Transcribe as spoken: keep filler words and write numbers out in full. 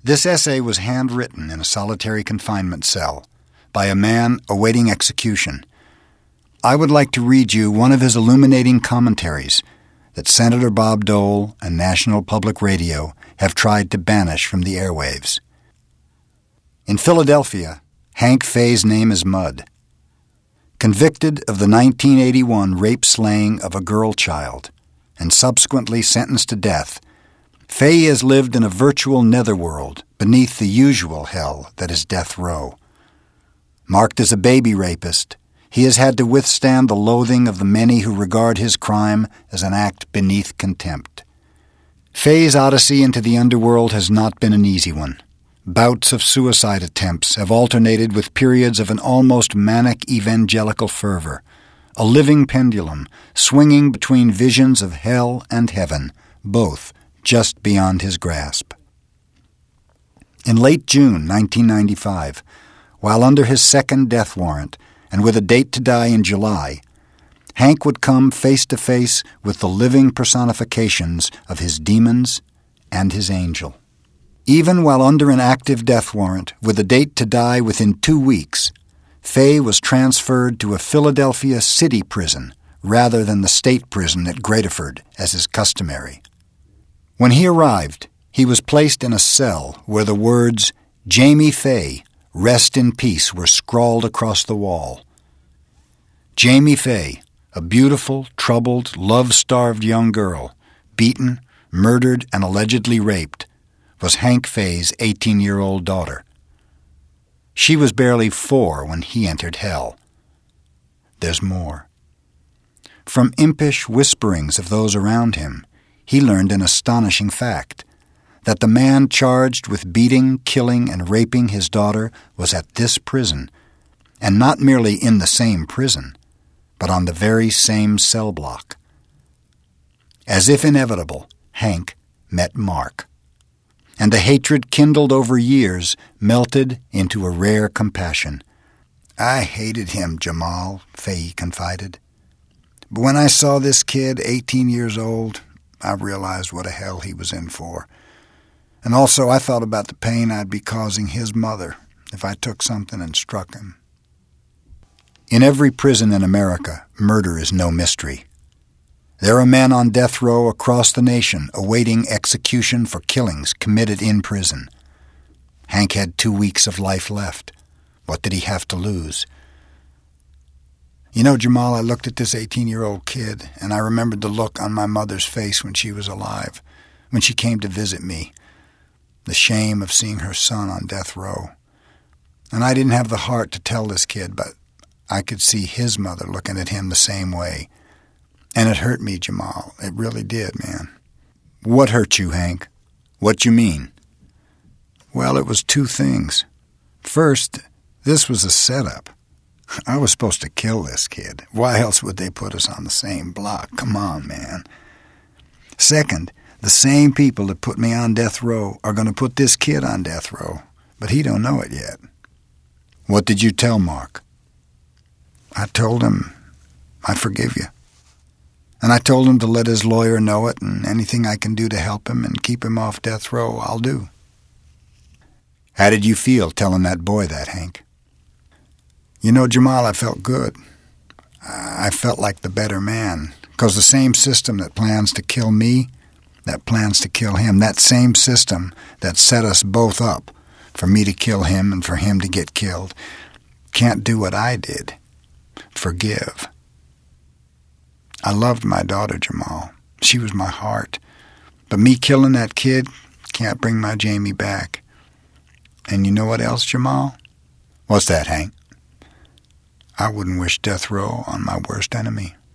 This essay was handwritten in a solitary confinement cell by a man awaiting execution. I would like to read you one of his illuminating commentaries that Senator Bob Dole and National Public Radio have tried to banish from the airwaves. In Philadelphia, Hank Fay's name is mud. Convicted of the nineteen eighty-one rape-slaying of a girl child and subsequently sentenced to death, Fay has lived in a virtual netherworld beneath the usual hell that is death row. Marked as a baby rapist, he has had to withstand the loathing of the many who regard his crime as an act beneath contempt. Fay's odyssey into the underworld has not been an easy one. Bouts of suicide attempts have alternated with periods of an almost manic evangelical fervor, a living pendulum swinging between visions of hell and heaven, both just beyond his grasp. In late June nineteen ninety-five, while under his second death warrant and with a date to die in July, Hank would come face to face with the living personifications of his demons and his angel. Even while under an active death warrant with a date to die within two weeks, Fay was transferred to a Philadelphia city prison rather than the state prison at Graterford, as is customary. When he arrived, he was placed in a cell where the words, "Jamie Fay, rest in peace," were scrawled across the wall. Jamie Fay, a beautiful, troubled, love-starved young girl, beaten, murdered, and allegedly raped, was Hank Fay's eighteen-year-old daughter. She was barely four when he entered hell. There's more. From impish whisperings of those around him, he learned an astonishing fact, that the man charged with beating, killing, and raping his daughter was at this prison, and not merely in the same prison, but on the very same cell block. As if inevitable, Hank met Mark, and the hatred kindled over years melted into a rare compassion. "I hated him, Jamal," Fay confided. "But when I saw this kid, eighteen years old, I realized what a hell he was in for. And also I thought about the pain I'd be causing his mother if I took something and struck him." In every prison in America, murder is no mystery. There are men on death row across the nation awaiting execution for killings committed in prison. Hank had two weeks of life left. What did he have to lose? You know, Jamal, I looked at this eighteen-year-old kid, and I remembered the look on my mother's face when she was alive, when she came to visit me, the shame of seeing her son on death row. And I didn't have the heart to tell this kid, but I could see his mother looking at him the same way. And it hurt me, Jamal. It really did, man. What hurt you, Hank? What you mean? Well, it was two things. First, this was a setup. I was supposed to kill this kid. Why else would they put us on the same block? Come on, man. Second, the same people that put me on death row are going to put this kid on death row, but he don't know it yet. What did you tell Mark? I told him I forgive you. And I told him to let his lawyer know it, and anything I can do to help him and keep him off death row, I'll do. How did you feel telling that boy that, Hank? You know, Jamal, I felt good. I felt like the better man, because the same system that plans to kill me, that plans to kill him, that same system that set us both up for me to kill him and for him to get killed, can't do what I did. Forgive. I loved my daughter, Jamal. She was my heart. But me killing that kid can't bring my Jamie back. And you know what else, Jamal? What's that, Hank? I wouldn't wish death row on my worst enemy.